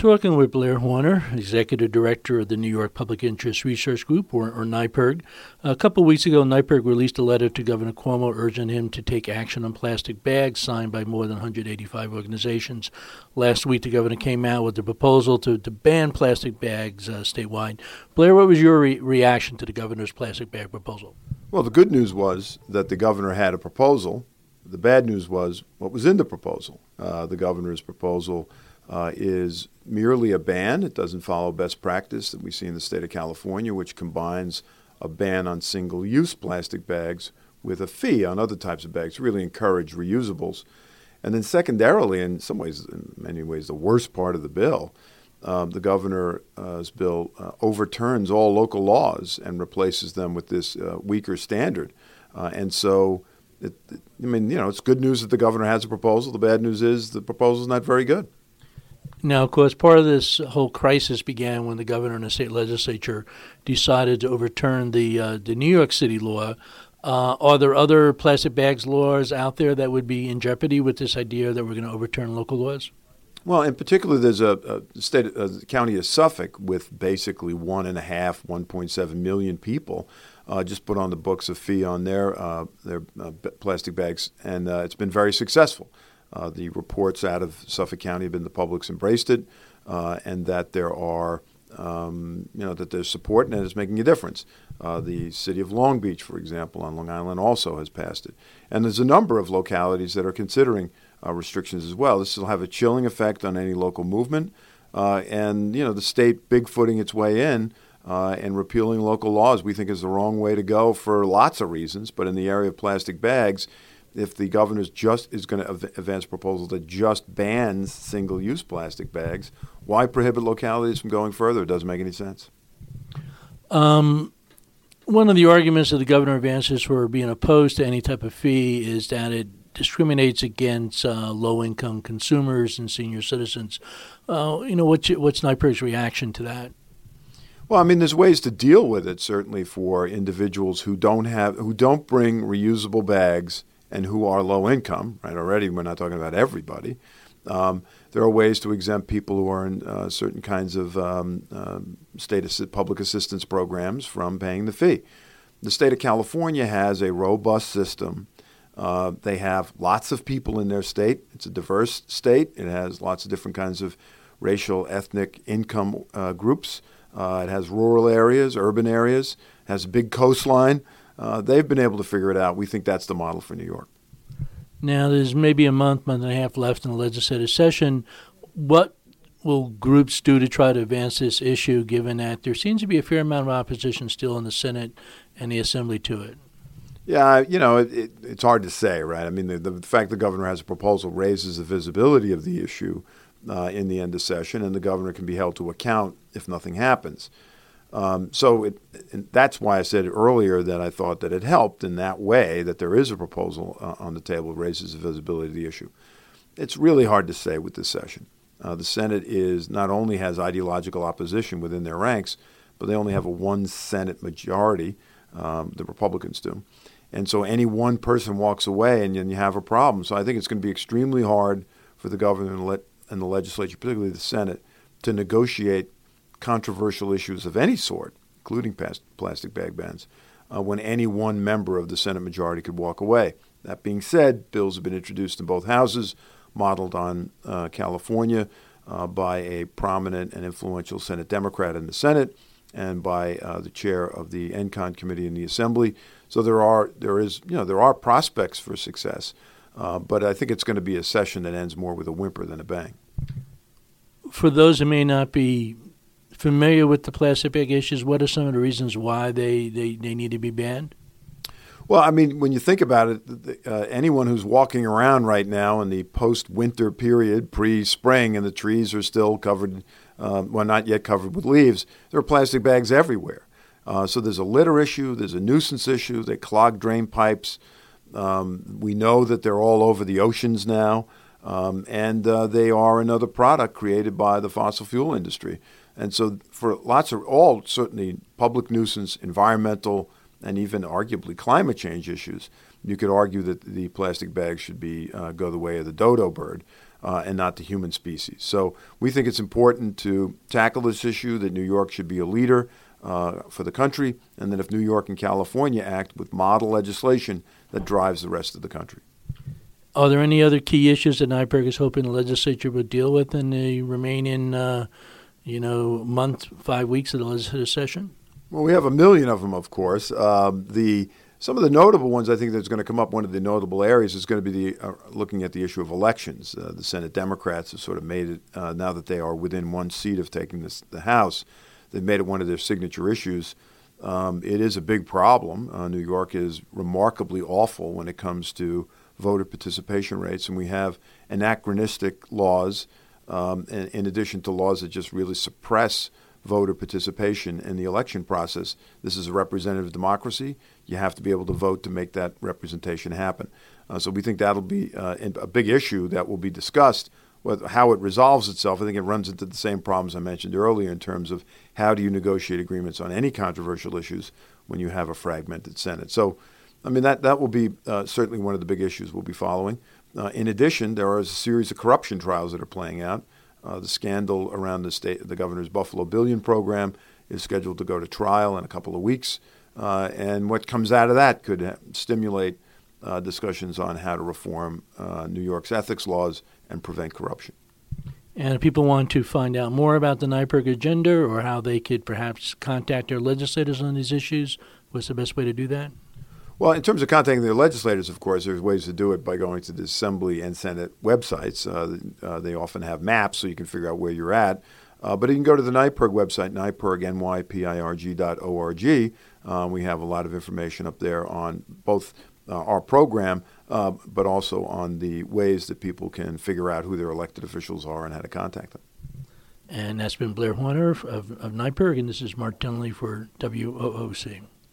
Talking with Blair Horner, Executive Director of the New York Public Interest Research Group, or NYPIRG. A couple of weeks ago, NYPIRG released a letter to Governor Cuomo urging him to take action on plastic bags, signed by more than 185 organizations. Last week, the governor came out with a proposal to ban plastic bags statewide. Blair, what was your reaction to the governor's plastic bag proposal? Well, the good news was that the governor had a proposal. The bad news was what was in the proposal. The governor's proposal is merely a ban. It doesn't follow best practice that we see in the state of California, which combines a ban on single-use plastic bags with a fee on other types of bags to really encourage reusables. And then secondarily, in some ways, in many ways, the worst part of the bill, the governor's bill overturns all local laws and replaces them with this weaker standard. And so, it's good news that the governor has a proposal. The bad news is the proposal is not very good. Now, of course, part of this whole crisis began when the governor and the state legislature decided to overturn the New York City law. Are there other plastic bags laws out there that would be in jeopardy with this idea that we're going to overturn local laws? Well, in particular, there's a county of Suffolk with basically 1.7 million people just put on the books a fee on their plastic bags, and it's been very successful. The reports out of Suffolk County have been the public's embraced it, and that there are, that there's support and it's making a difference. The city of Long Beach, for example, on Long Island also has passed it. And there's a number of localities that are considering restrictions as well. This will have a chilling effect on any local movement, and the state bigfooting its way in and repealing local laws we think is the wrong way to go for lots of reasons. But in the area of plastic bags, if the governor is going to advance a proposal that just bans single-use plastic bags, why prohibit localities from going further? It doesn't make any sense. One of the arguments that the governor advances for being opposed to any type of fee is that it discriminates against low-income consumers and senior citizens. What's NYPIRG's reaction to that? Well, there's ways to deal with it, certainly for individuals who don't bring reusable bags and who are low income, right? Already, we're not talking about everybody. There are ways to exempt people who are in certain kinds of public assistance programs from paying the fee. The state of California has a robust system. They have lots of people in their state. It's a diverse state. It has lots of different kinds of racial, ethnic, income groups. It has rural areas, urban areas. It has a big coastline. They've been able to figure it out. We think that's the model for New York. Now, there's maybe a month and a half left in the legislative session. What will groups do to try to advance this issue, given that there seems to be a fair amount of opposition still in the Senate and the Assembly to it? Yeah, it's hard to say, right? The fact the governor has a proposal raises the visibility of the issue in the end of session, and the governor can be held to account if nothing happens. And that's why I said earlier that I thought that it helped in that way, that there is a proposal on the table that raises the visibility of the issue. It's really hard to say with this session. The Senate not only has ideological opposition within their ranks, but they only have a one Senate majority, the Republicans do. And so any one person walks away and you have a problem. So I think it's going to be extremely hard for the governor and the legislature, particularly the Senate, to negotiate controversial issues of any sort, including plastic bag bans, when any one member of the Senate majority could walk away. That being said, bills have been introduced in both houses, modeled on California by a prominent and influential Senate Democrat in the Senate and by the chair of the ENCON committee in the Assembly. So there are prospects for success, but I think it's going to be a session that ends more with a whimper than a bang. For those who may not be familiar with the plastic bag issues, what are some of the reasons why they need to be banned? Well, when you think about it, anyone who's walking around right now in the post-winter period, pre-spring, and the trees are still covered, not yet covered with leaves, there are plastic bags everywhere. So there's a litter issue, there's a nuisance issue, they clog drain pipes. We know that they're all over the oceans now, and they are another product created by the fossil fuel industry. And so for all certainly public nuisance, environmental, and even arguably climate change issues, you could argue that the plastic bags should go the way of the dodo bird. and not the human species. So we think it's important to tackle this issue, that New York should be a leader for the country, and that if New York and California act with model legislation, that drives the rest of the country. Are there any other key issues that NYPIRG is hoping the legislature would deal with in the remaining, month, 5 weeks of the legislative session? Well, we have a million of them, of course. Some of the notable ones I think that's going to come up, one of the notable areas is going to be looking at the issue of elections. The Senate Democrats have sort of made it, now that they are within one seat of taking the House, they've made it one of their signature issues. It is a big problem. New York is remarkably awful when it comes to voter participation rates, and we have anachronistic laws in addition to laws that just really suppress voter participation in the election process. This is a representative democracy. You have to be able to vote to make that representation happen. So we think that'll be a big issue that will be discussed. How it resolves itself, I think it runs into the same problems I mentioned earlier in terms of how do you negotiate agreements on any controversial issues when you have a fragmented Senate. So, I mean, that will be certainly one of the big issues we'll be following. In addition, there are a series of corruption trials that are playing out. The scandal around the governor's Buffalo Billion program is scheduled to go to trial in a couple of weeks. And what comes out of that could stimulate discussions on how to reform New York's ethics laws and prevent corruption. And if people want to find out more about the NYPIRG agenda or how they could perhaps contact their legislators on these issues, what's the best way to do that? Well, in terms of contacting their legislators, of course, there's ways to do it by going to the Assembly and Senate websites. They often have maps so you can figure out where you're at. But you can go to the NYPIRG website, nypirg.org. We have a lot of information up there on both our program, but also on the ways that people can figure out who their elected officials are and how to contact them. And that's been Blair Horner of NYPIRG, and this is Mark Dunley for WOOC.